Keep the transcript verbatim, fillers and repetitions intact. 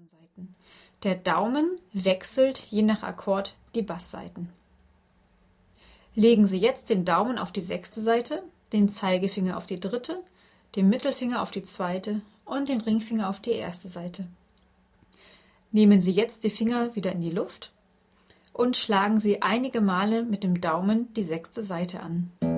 Sopransaiten. Der Daumen wechselt je nach Akkord die Basssaiten. Legen Sie jetzt den Daumen auf die sechste Saite, den Zeigefinger auf die dritte, den Mittelfinger auf die zweite und den Ringfinger auf die erste Saite. Nehmen Sie jetzt die Finger wieder in die Luft und schlagen Sie einige Male mit dem Daumen die sechste Saite an.